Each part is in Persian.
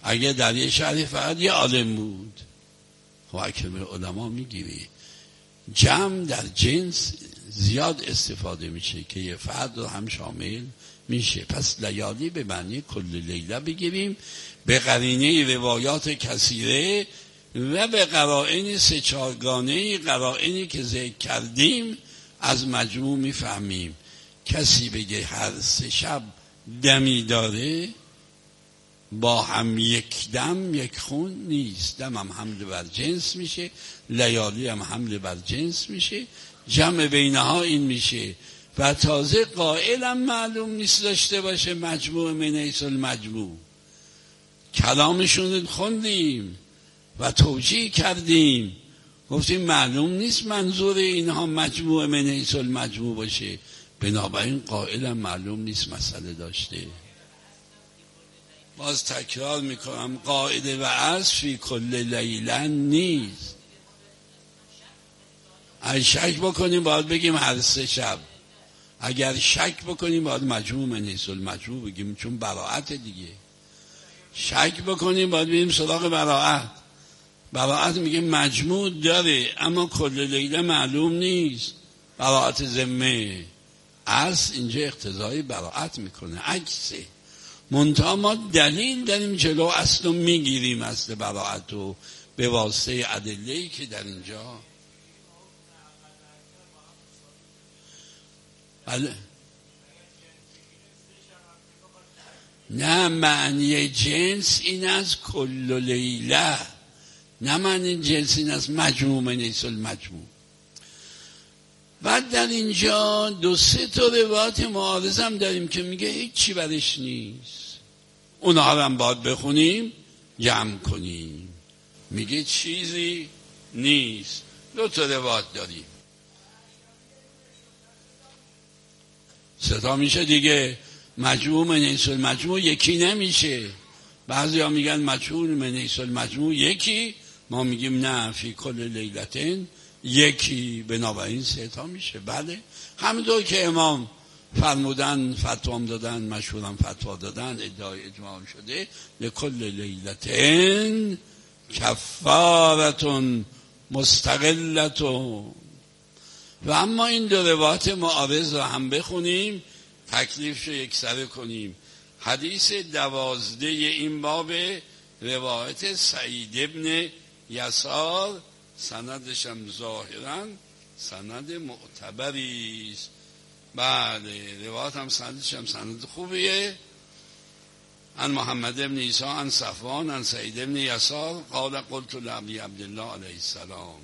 اگه در یه شهری فقط یه عالم بود، خب اکرم علما میگیری. جمع در جنس زیاد استفاده میشه که یه فرد رو هم شامل میشه. پس لیالی به معنی کل لیله بگیریم، به قرینه روایات کثیره و به قرائن سه چارگانه قرائنی که ذکر کردیم از مجموع میفهمیم. کسی بگه هر سه شب دمی داره، با هم یک دم یک خون نیست. دم هم حمل بر جنس میشه، لیالی هم حمل بر جنس میشه، جمع بینها این میشه. و تازه قائلم معلوم نیست داشته باشه مجموع من حیث المجموع. کلامشون خوندیم و توجیه کردیم، گفتیم معلوم نیست منظور اینها مجموع من حیث المجموع باشه، بنابراین قائلم معلوم نیست مسئله داشته. باز تکرار میکنم، قاعده و اصل فی کل لیله نیست. اگر شک بکنیم باید بگیم هر سه شب، اگر شک بکنیم باید مجموع من حیث المجموع بگیم، چون براعت دیگه. شک بکنیم باید بگیم سراغ براعت. براعت میگه مجموع داره اما کل لیله معلوم نیست، براعت ذمه. اصل اینجا اقتضای براعت میکنه، عکسه. منتها ما دلیل داریم جلو اصل رو میگیریم، اصل براعت رو به واسطه ادله‌ای که در اینجا. بله. نه، معنی جنس این از کل لیله، نه معنی جنس این از مجموع من حیث المجموع. بعد در اینجا دو سه تا روایت معارض هم داریم که میگه هیچی برش نیست، اونها هم باید بخونیم جمع کنیم. میگه چیزی نیست. دو تا روایت داریم، سه تا میشه دیگه. مجموع من حیث المجموع یکی نمیشه. بعضی ها میگن مجموع من حیث المجموع یکی، ما میگیم نه، فی کل لیلتین یکی، بنابراین سه تا میشه. بله، همونطور که امام فرمودن، فتوام دادن، مشهورم فتوا دادن، ادعای اجماع شده، لکل لیلتین کفارتون مستقلتون. و اما این دو روایت معارض رو هم بخونیم، تکلیفش رو یکسره کنیم. حدیث 12 این باب، روایت سعید ابن یسار، سندش هم ظاهرا سند معتبری است. بله، روایت هم سندش هم سند خوبیه. عن محمد ابن عیسی عن صفوان عن سعید ابن یسار قال قلت لابی عبدالله علیه السلام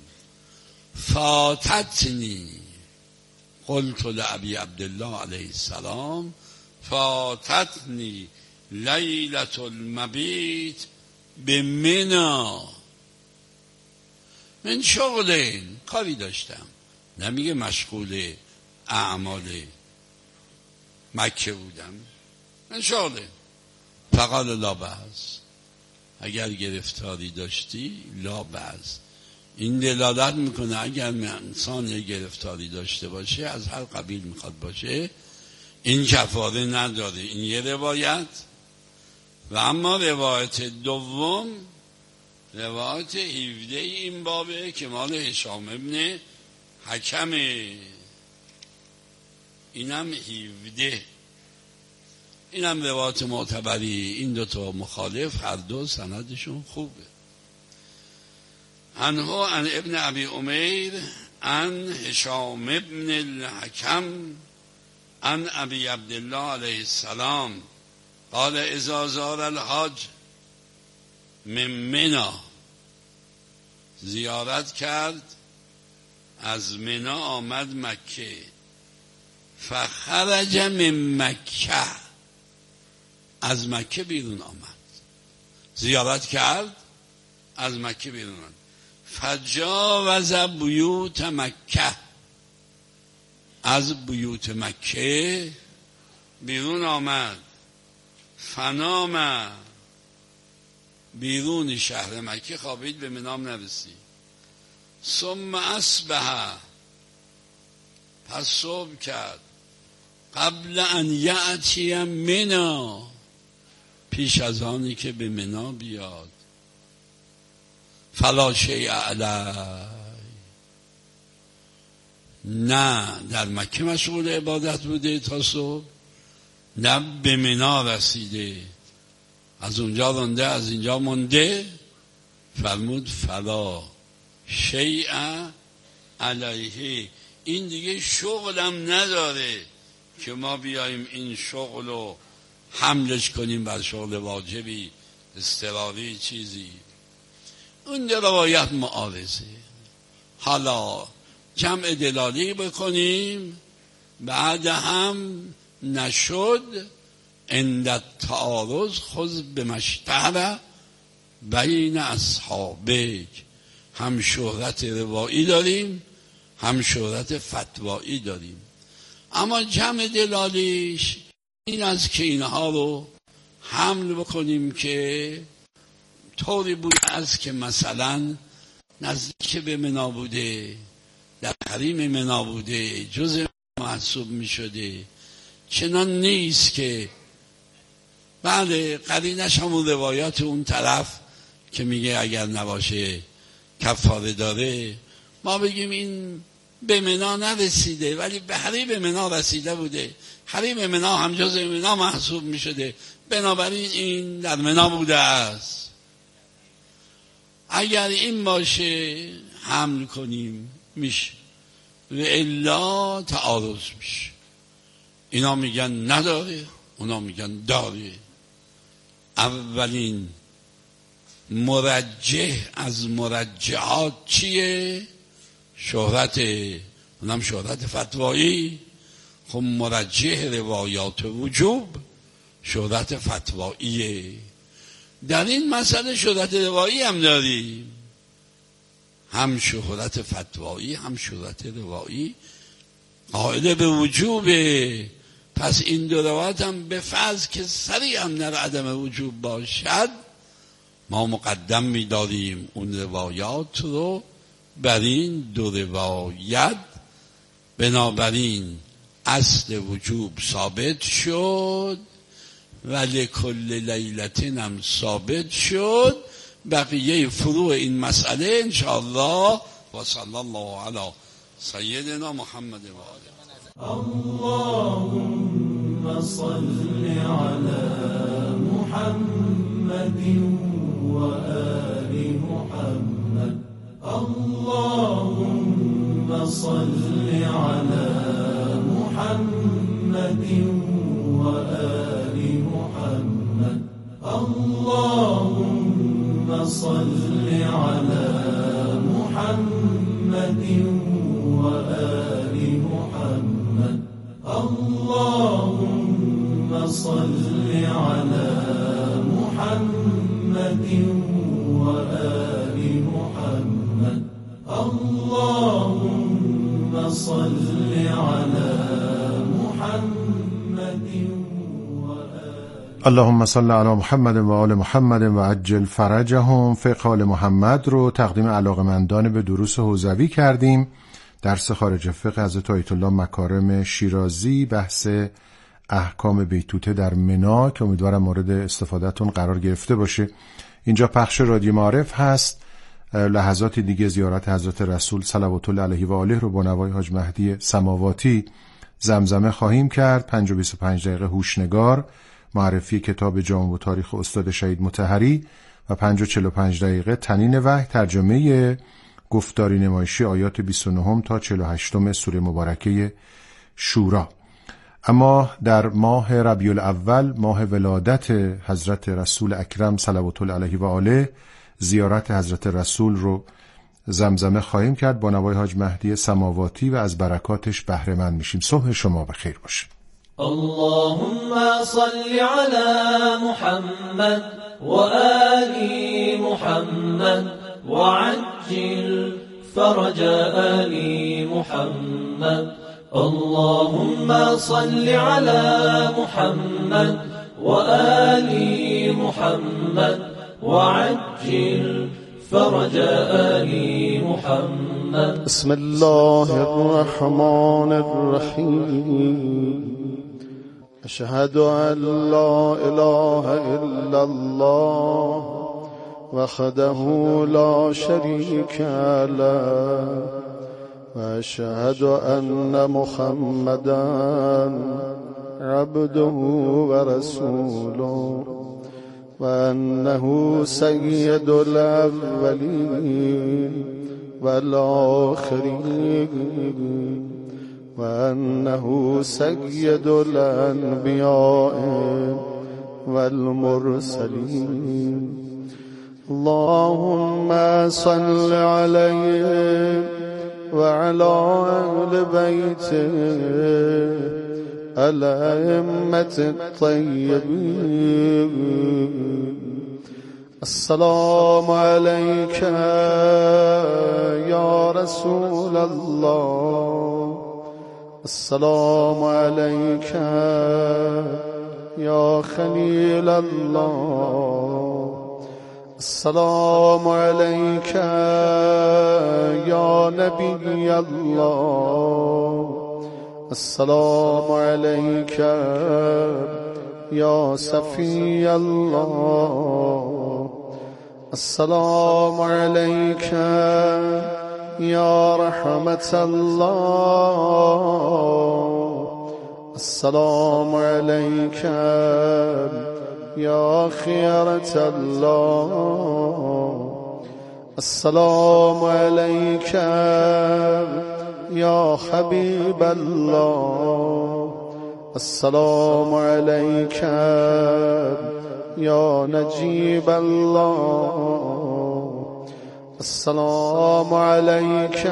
فاتتنی، قلت لابی عبدالله علیه السلام فاتتنی لیلة المبیت بمنا من شغل، کاری داشتم. نمیگه مشغول اعمال مکه بودم، من شغله. فقال لا بأس، اگر گرفتاری داشتی لا بأس. این دلالت میکنه اگر انسان یه گرفتاری داشته باشه، از هر قبیل میخواد باشه، این کفاره نداره. این یه روایت. و اما روایت دوم، روایت 17 این بابه که مال هشام ابن حکمه، اینم 17. اینم روایت معتبری. این دوتا مخالف، هر دو سندشون خوبه. عنه عن ابن ابی امیر عن هشام ابن الحکم عن ابی عبدالله علیه السلام قال اذا زار الحاج من منا، زیارت کرد از منا آمد مکه، فخرج من مکه، از مکه بیرون آمد. زیارت کرد از مکه بیرون آمد. فجاوز بیوت مکه، از بیوت مکه بیرون آمد. فنام، بیرون شهر مکه خوابید، به منام نرسید. ثم اصبح، پس صبح کرد. قبل ان یأتی منا، پیش از آنی که به منا بیاد. فلا شیء علی، نه در مکه مشغول عبادت بوده تا صبح، نه به منا رسیده، از اونجا رانده از اینجا مونده. فرمود فلا شیء علیه، این دیگه شغلم نداره که ما بیاییم این شغل رو حملش کنیم بر شغل واجبی اضطراری چیزی. اون در روایت معارضه. حالا جمع دلالی بکنیم، بعد هم نشد عند التعارض خذ بمشتهر بین اصحابک. هم شهرت روایی داریم، هم شهرت فتوایی داریم. اما جمع دلالیش این است که اینها رو حمل بکنیم که طوری بود از که مثلا نزدیک به منا بوده، در حریم منا بوده، جزء محسوب می شده. چنان نیست که بله قرینش همون روایات اون طرف که میگه اگر نباشه کفاره داره، ما بگیم این به منا نرسیده ولی به حریم منا رسیده بوده، حریم منا هم جزء منا محسوب می شده، بنابراین این در منا بوده است. اگر این باشه حمل کنیم میشه، و الا تعارض میشه. اینا میگن نداره، اونا میگن داره. اولین مرجح از مرجحات چیه؟ شهرت، اونم شهرت فتوایی. خب مرجح روایات وجوب شهرت فتواییه. در این مسئله شهرت روایی هم داریم، هم شهرت فتوایی هم شهرت روایی قائل به وجوبه. پس این دو روایت هم به فرض که صریح هم در عدم وجوب باشد، ما مقدم می‌داریم اون روایات رو بر این دو روایت. بنابراین اصل وجوب ثابت شد و لکل لیلتین هم ثابت شد. بقیه فروع این مسئله انشاءالله. و صلی الله علی سیدنا محمد و آله. اللهم صل على محمد و آل محمد. اللهم صل على محمد و آل محمد. اللهم صل على محمد و آل محمد. اللهم صل على محمد و آل محمد. اللهم صل على محمد و اللهم صل علی محمد و آل محمد و عجل فرجهم. فقه آل محمد رو تقدیم علاقمندان به دروس حوزوی کردیم. درس خارج فقه حضرت آیت الله مکارم شیرازی، بحث احکام بیتوته در منا که امیدوارم مورد استفادهتون قرار گرفته باشه. اینجا پخش رادیو معارف هست. لحظات دیگه زیارت حضرت رسول صلوات الله علیه و آله رو با نوای حاج مهدی سماواتی زمزمه خواهیم کرد. 5 و 25 دقیقه هوشنگار، معرفی کتاب جامع و تاریخ استاد شهید مطهری و 5 و 45 دقیقه تنین وحی، ترجمه گفتاری نمایشی آیات 29 تا 48 سوره مبارکه شورا. اما در ماه ربیع الاول، ماه ولادت حضرت رسول اکرم صلوات الله علیه و آله، زیارت حضرت رسول رو زمزمه خواهیم کرد با نوای حاج مهدی سماواتی و از برکاتش بهره مند میشیم. صبح شما بخیر باشه. اللهم صل على محمد و آل محمد وعجل فرج آل محمد. اللهم صل على محمد و آل محمد وعجل فرج آل محمد. بسم الله الرحمن الرحیم. أشهد أن لا إله إلا الله وحده لا شريك له وأشهد أن محمدا عبده ورسوله وأنه سيد الأولين والآخرين وأنه سيد الأنبياء والمرسلين. اللهم صل عليه وعلى أهل بيته الأئمة الطيبين. السلام عليك يا رسول الله، السلام عليك يا خليل الله، السلام عليك يا نبي الله، السلام عليك يا صفي الله، السلام عليك يا رحمة الله، السلام عليك يا خيرة الله، السلام عليك يا حبيب الله، السلام عليك يا نجيب الله، السلام عليك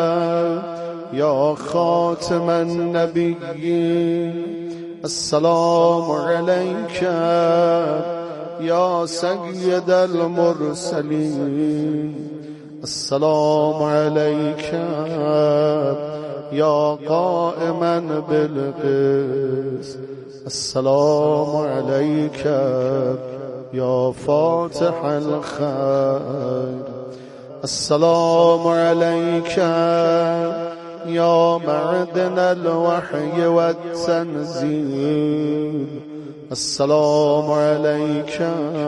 يا خاتم النبيين، السلام عليك يا سيد المرسلين، السلام عليك يا قائما بالقسط، السلام عليك يا فاتح الخير، السلام عليك يا معدن الوحي والتنزيل، السلام عليك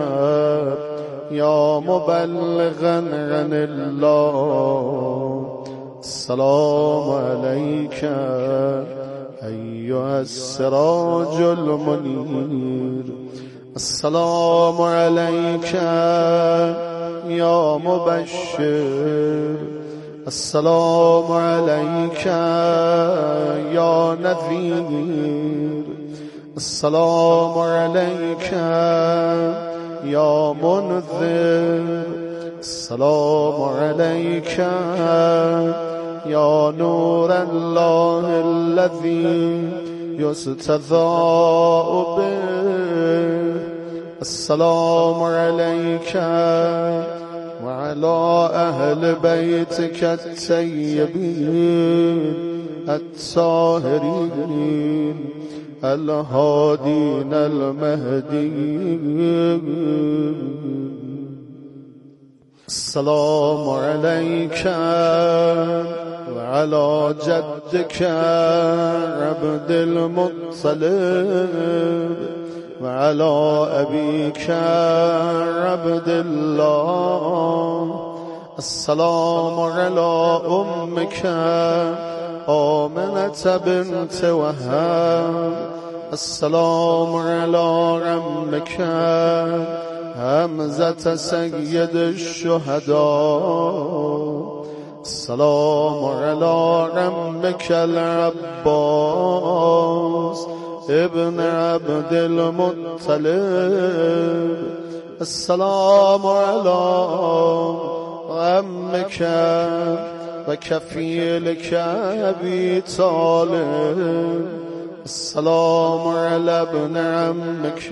يا مبلغا عن الله، السلام عليك أيها السراج المنير، السلام عليك يا مبشر، السلام عليك يا نذير، السلام عليك يا منذر، السلام عليك يا نور الله الذي يستضاء به، السلام عليك وعلى أهل بيتك الطيبين الطاهرين الهادين المهديين. السلام عليك وعلى جدك عبد المطلب وعلى أبيك عبد الله، السلام على أمك آمنة بنت وهب، السلام على عمك حمزة سيد الشهداء، السلام على عمك العباس ابن عبد المطلب، السلام على عمك وكفيلك أبي طالب، السلام على ابن عمك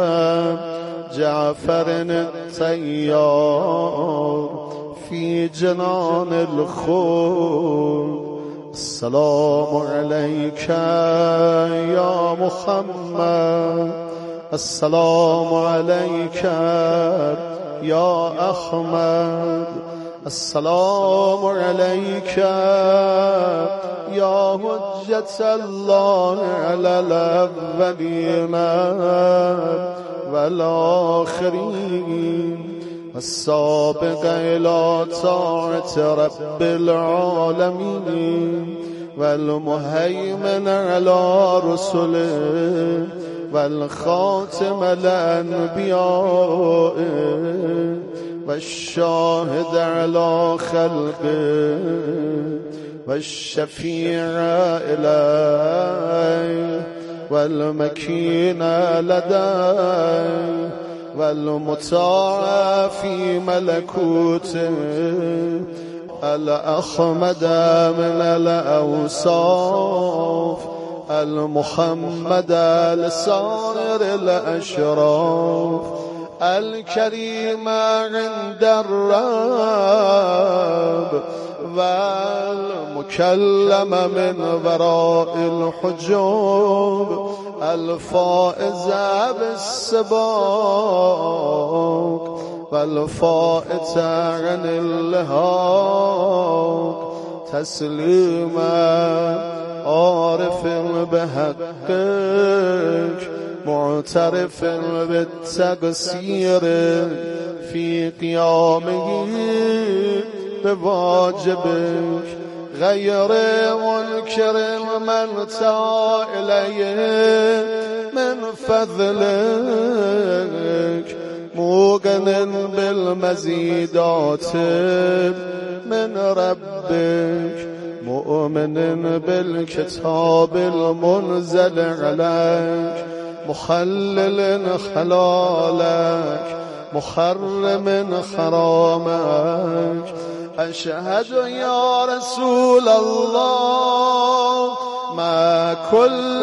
جعفر الطيار في جنان الخلد، السلام عليك يا محمد، السلام عليك يا أحمد، السلام عليك يا حجة الله على الأولين والآخرين والسابق إلى طاعة رب العالمين والمهيمن على رسله والخاتم الأنبياء والشاهد على خلقه والشفيع إليه والمكين لديه والمطاع في ملكوته الأحمد من الأوصاف المحمد لسائر الأشراف الكريم عند الرب والمكلم من وراء الحجوب الفائز بالسباق والفائت عن اللهاق تسليما عارف بحقك معترف بالتقصير في قيامه بواجبك غير منكر من تا إليه من فضلك موقن بالمزيدات من ربك مؤمن بالكتاب المنزل عليك مخلل حلالك محرم حرامك أشهد يا رسول الله مع كل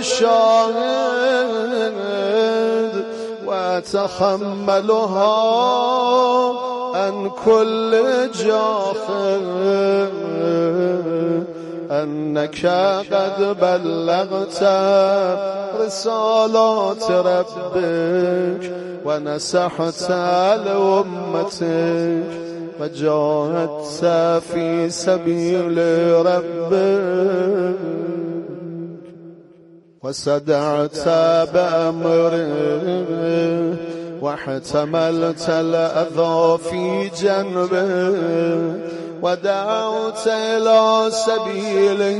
شاهد وأتحملها عن كل جاحد أنك قد بلغت رسالات ربك ونصحت لأمتك وجاهدت في سبيل ربك وصدعت بأمره واحتملت الأذى في جنبه ودعوت إلى سبيله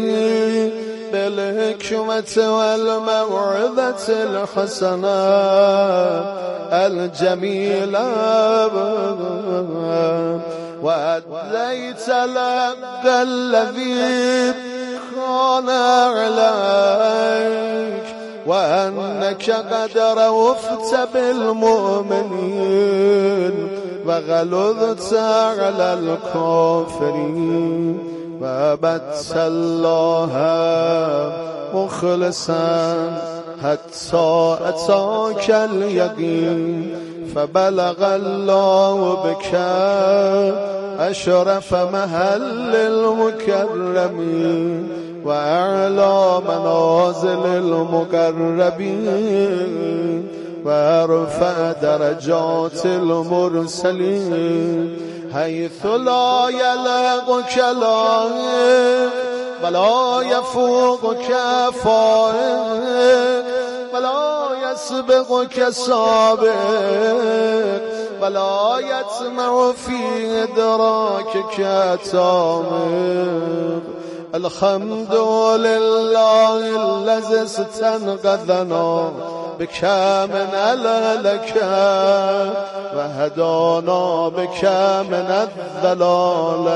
بالحكمة والموعظة الحسنة الجميلة وأديت الحق الذي كان عليك وأنك قد رأفت بالمؤمنين وغلظت على الكافرين وعبدت الله مخلصا حتى أتاك اليقين فبلغ الله بك أشرف محل المكرمين وأعلى منازل المقربين وارفع درجات المرسلين حيث لا يلقك لائق ولا يفوقك فائق ولا يسبقك سابق ولا يطمع في إدراكك تامر الحمد لله الذي استنقذنا بك من الهلك وهدانا بك من الضلال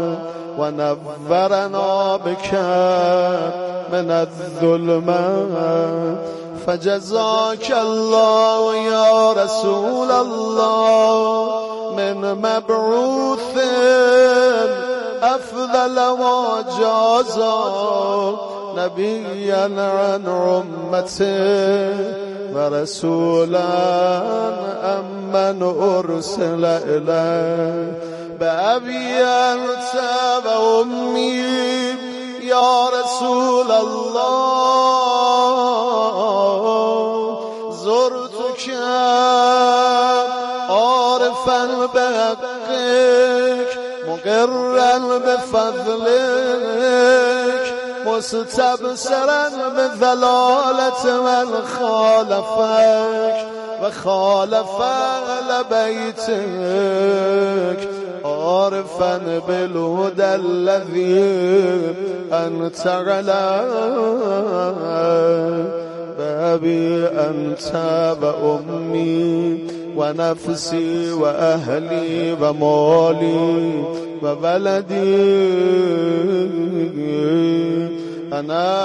ونورنا بك من الظلمات فجزاك الله يا رسول الله من مبعوث أفضل وجازا نبيا عن أمته ورسولا أمن أرسل إليه بأبي أنت وأمي يا رسول الله زرتك عارفا بحقك مقرا بفضلك مستبصرا بضلالة من خالفك وخالف أهل بيتك عارفا بالهدى الذي أنت عليه بأبي أنت وأمي ونفسي وأهلي ومالي وبلدي أنا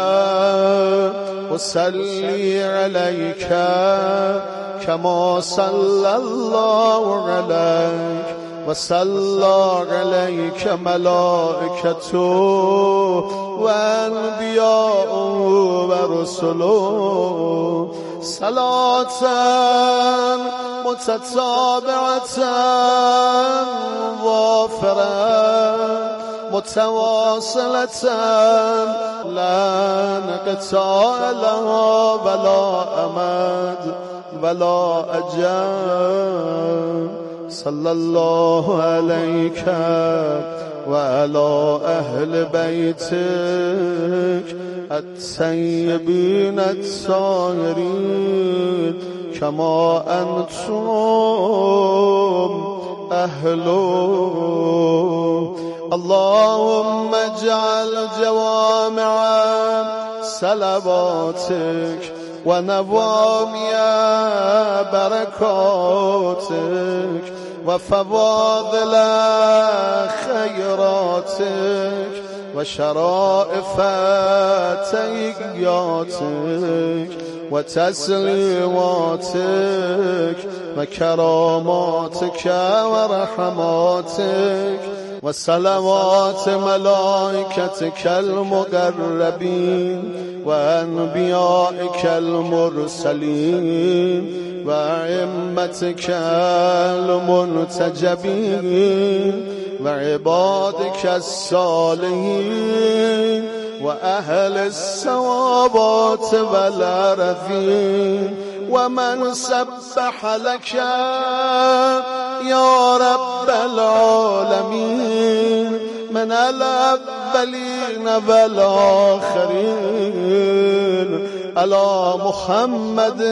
أصلي عليك كما صلى الله عليك وصلى عليك ملائكته وأنبياء ورسله صلاة متتابعة وافرة متواصلة لا انقطاع لها ولا أمد ولا أجل صلى الله عليك وعلى أهل بيتك الطيبين الطاهرين كما أنتم أهله اللهم اجعل جوامع صلواتك ونوامي بركاتك وفواضل خيراتك وشرائف تيجاتك وتسليماتك وكراماتك ورحماتك وصلوات ملائكتك المقربين وأنبيائك المرسلين وأئمتك المنتجبين وعبادك الصالحين وأهل الثوابات والأرضين ومن سبح لك يا رب العالمين من الأولين والآخرين على محمد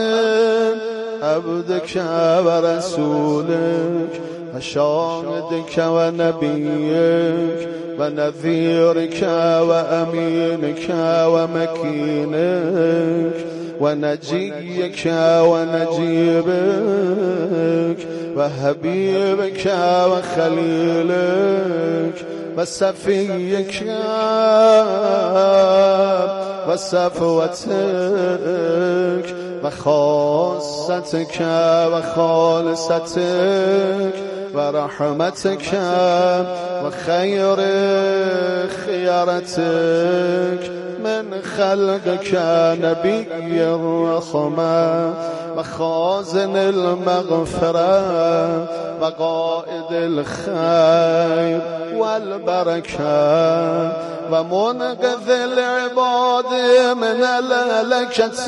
عبدك ورسولك وشاهدك ونبيك ونذيرك وأمينك ومكينك ونجيك ونجيبك وحبيبك وخليلك وصفيك وصفوتك وخاصتك وخالصتك ورحمتك وخير خيارتك من خلقك نبي الرحمة وخازن المغفرة وقائد الخير والبركة ومنقذ العباد من الهلكة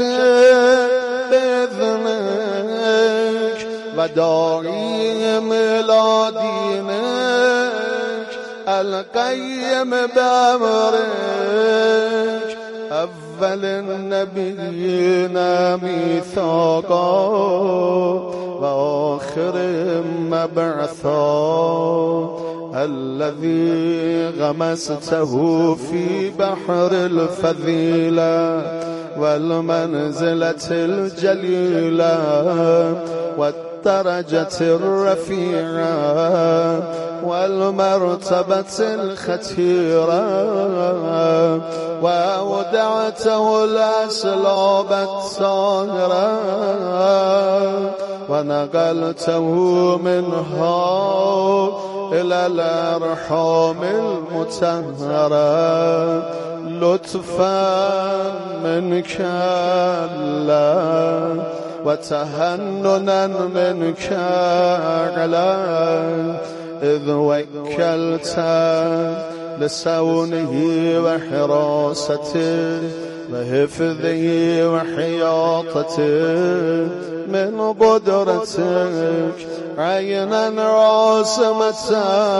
بإذنك وداعيهم إلى دينك القيم بأمرك أول النبيين ميثاقا وآخرهم مبعثا الذي غمسته في بحر الفضيلة والمنزلة الجليلة والدرجة الرفيعة والمرتبة الختيرة وأودعته الأسلاب الطاهرة ونقلته منها إلى الأرحام المطهرة لطفا منك الله وتهننا منك عليه إذ وكلت لصونه وحراسته وحفظه وحياطته من قدرتك عينا عاصمة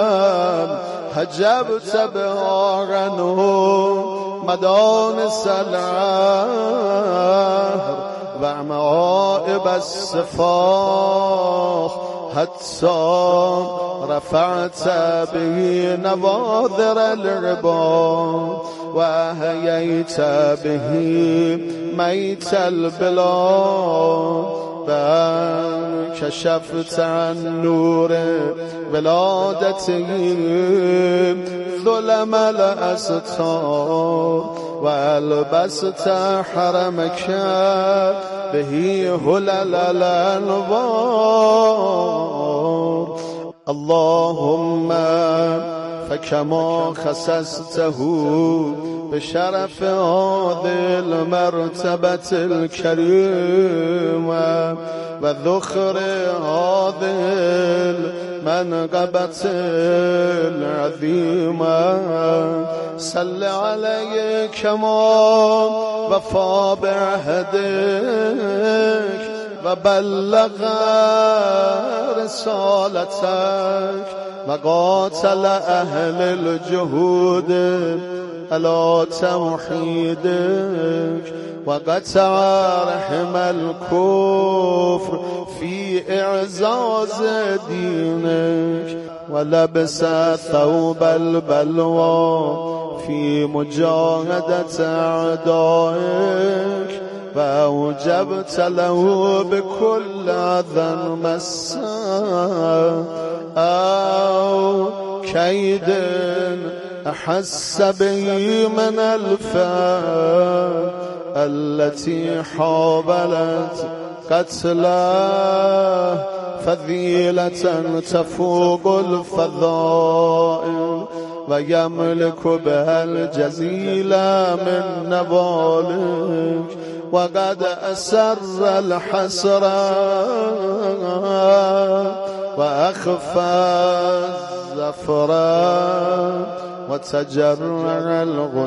حجبت بها عنه مدانس العهر ومعائب السفاح حتى رفعت به نواذر العباد وأحييت به ميت البلاد كشفت عن نور ولادته ظلم الأستار وألبست حرمك به هلل الأنوار اللهم فكما خصصته بشرف هذه المرتبة الكريمة وذخر هذه المنقبة العظيمة صل عليه كما وفى بعهدك وبلغ رسالتك وقاتل أهل الجهود على توحيدك وقطع رحم الكفر في إعزاز دينك ولبس ثوب البلوى في مجاهدة أعدائك فأوجبت له بكل أذى مسا أو كيد أحس به من الفئة التي حاولت قتله فذيلة تفوق الفضائل ويملك بها الجزيل من نبالك وقد أسر الحسر وأخفى الزفر وتجرع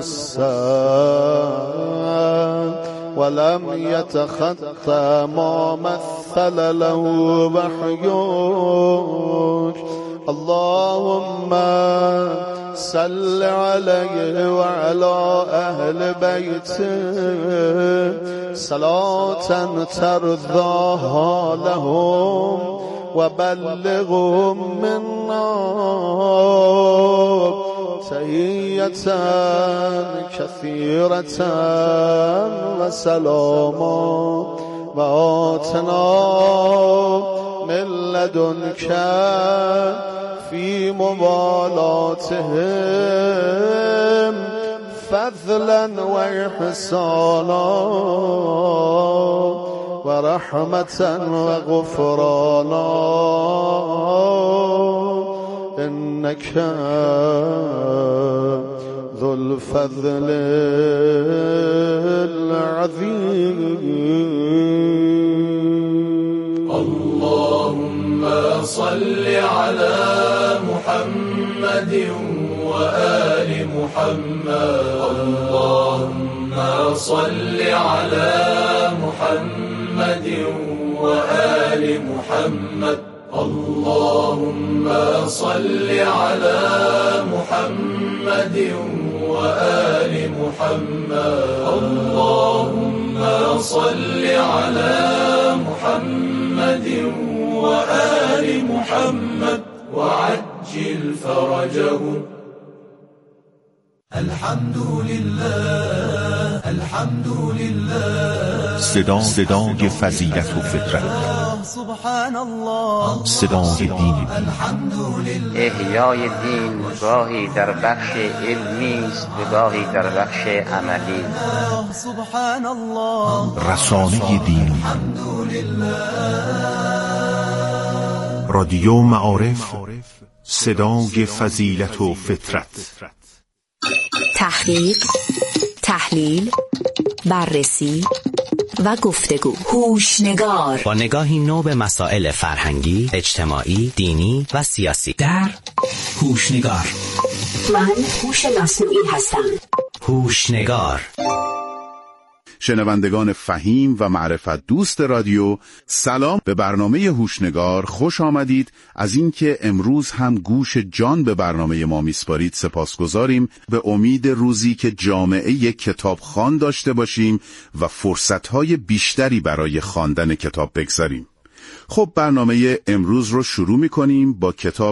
الغصان ولم يتخطى ما مثل له وحيك اللهم صل عليه وعلى أهل بيته صلاة ترضاها لهم وبلغهم منا تحية كثيرة وسلاما وآتنا من لدنك في مبالاتهم فضلا وإحسانا ورحمة وغفرانا إنك ذو الفضل العظيم. اللهم صل على محمد وآل محمد. اللهم صل على محمد وآل محمد. اللهم صل على محمد وآل محمد. اللهم صل على محمد وآل محمد وعجل فرجهم. الحمد لله الحمد لله. صدای فضیلت و فطرت. سبحان الله. صدای دین. الحمد لله. احیای دین گاهی در بخش علمی است و گاهی در بخش عملی. سبحان الله. رسانه دین. الحمد لله. رادیو معارف. صدای فضیلت و فطرت. تحقیق، تحلیل، بررسی و گفتگو. هوشنگار، با نگاهی نو به مسائل فرهنگی، اجتماعی، دینی و سیاسی. در هوشنگار. من هوش مصنوعی هستم. هوشنگار. شنوندگان فهیم و معرفت دوست رادیو، سلام. به برنامه هوشنگار خوش آمدید. از اینکه امروز هم گوش جان به برنامه ما میسپارید سپاسگزاریم. به امید روزی که جامعه یک کتابخوان داشته باشیم و فرصت‌های بیشتری برای خواندن کتاب بگذاریم. خب برنامه امروز رو شروع می‌کنیم با کتاب